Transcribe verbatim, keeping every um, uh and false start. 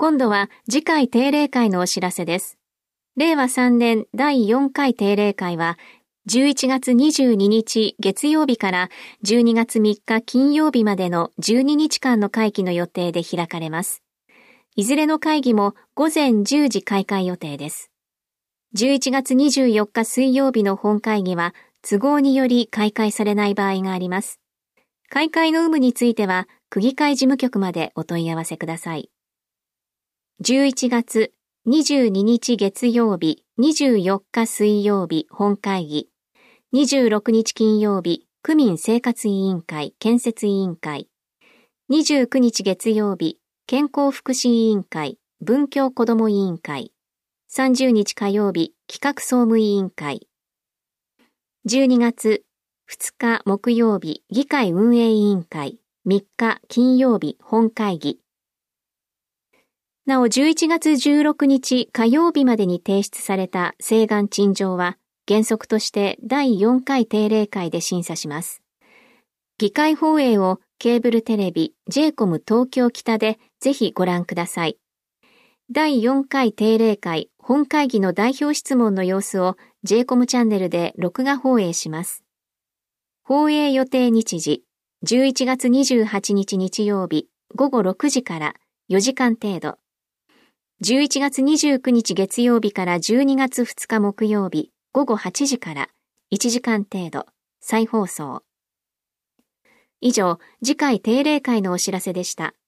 今度は次回定例会のお知らせです。れいわさんねんだいよんかい定例会は、じゅういちがつにじゅうににち月曜日からじゅうにがつみっか金曜日までのじゅうににちかんの会期の予定で開かれます。いずれの会議もごぜんじゅうじ開会予定です。じゅういちがつにじゅうよっか水曜日の本会議は都合により開会されない場合があります。開会の有無については区議会事務局までお問い合わせください。じゅういちがつにじゅうににち月曜日、にじゅうよっか水曜日本会議、にじゅうろくにち金曜日区民生活委員会建設委員会、にじゅうくにち月曜日健康福祉委員会文教子ども委員会、さんじゅうにち火曜日企画総務委員会、じゅうにがつふつか木曜日議会運営委員会、みっか金曜日本会議。なおじゅういちがつじゅうろくにち火曜日までに提出された請願陳情は原則としてだいよんかい定例会で審査します。議会放映をケーブルテレビ ジェイコム 東京北でぜひご覧ください。だいよんかい定例会本会議の代表質問の様子を ジェイコム チャンネルで録画放映します。放映予定日時、じゅういちがつにじゅうはちにち日曜日ごごろくじからよじかん程度。じゅういちがつにじゅうくにち月曜日からじゅうにがつふつか木曜日ごごはちじからいちじかん程度、再放送。以上、次回定例会のお知らせでした。